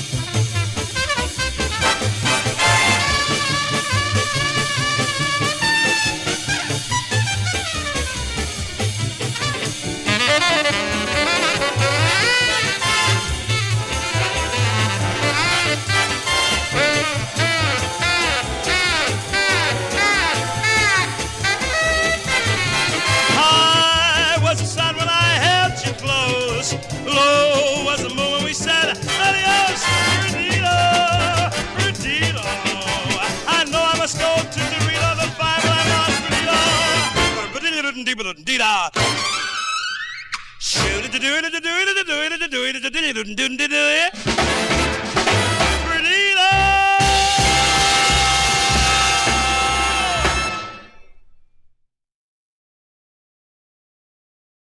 Low was the moment we said adios, perdido, perdido. I know I must go to Dorito, the five I'm lost, perdido. Shoot it, do it, do it, do it, do it, do it, do it, do it, do it.